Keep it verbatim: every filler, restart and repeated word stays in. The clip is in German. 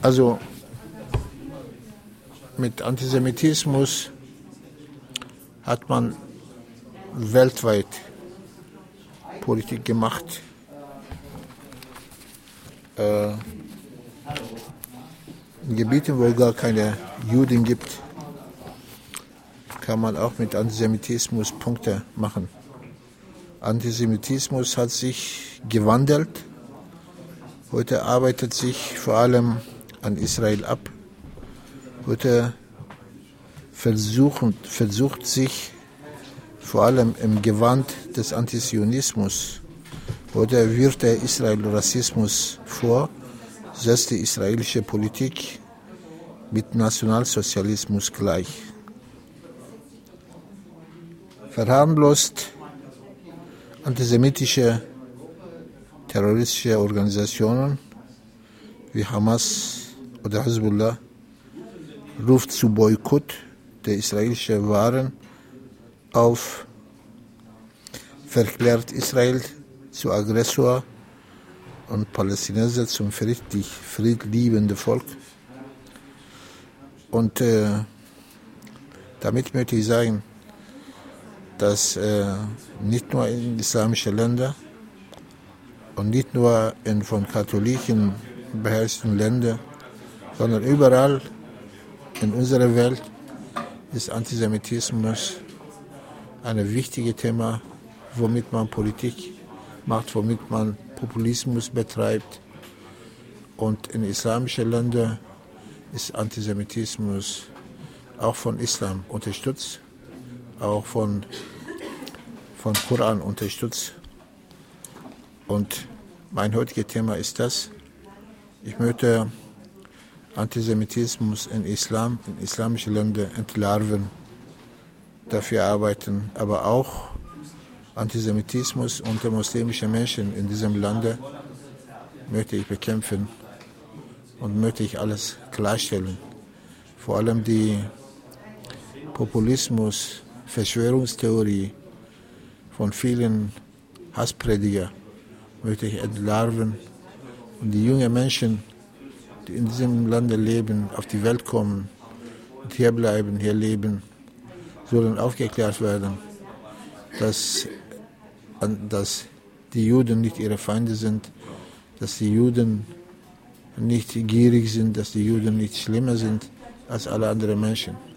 Also mit Antisemitismus hat man weltweit Politik gemacht. Äh, in Gebieten, wo es gar keine Juden gibt, kann man auch mit Antisemitismus Punkte machen. Antisemitismus hat sich gewandelt. Heute arbeitet sich vor allem an Israel ab. Heute versuchen, versucht sich vor allem im Gewand des Antizionismus, heute wirft der Israel Rassismus vor, setzt die israelische Politik mit Nationalsozialismus gleich. Verharmlost antisemitische terroristische Organisationen wie Hamas oder Hezbollah ruft zu Boykott der israelischen Waren auf, verklärt Israel zu Aggressor und Palästinenser zum friedlich, friedliebenden Volk. Und äh, damit möchte ich sagen, dass äh, nicht nur in islamischen Ländern und nicht nur in von Katholiken beherrschten Ländern, sondern überall in unserer Welt ist Antisemitismus ein wichtiges Thema, womit man Politik macht, womit man Populismus betreibt. Und in islamischen Ländern ist Antisemitismus auch von Islam unterstützt, auch von, von Koran unterstützt. Und mein heutiges Thema ist das. Ich möchte Antisemitismus in Islam, in islamischen Ländern entlarven, dafür arbeiten, aber auch Antisemitismus unter muslimischen Menschen in diesem Lande möchte ich bekämpfen und möchte ich alles klarstellen. Vor allem die Populismus, Verschwörungstheorie von vielen Hassprediger möchte ich entlarven und die jungen Menschen, die in diesem Lande leben, auf die Welt kommen und hier bleiben, hier leben, sollen aufgeklärt werden, dass, dass die Juden nicht ihre Feinde sind, dass die Juden nicht gierig sind, dass die Juden nicht schlimmer sind als alle anderen Menschen.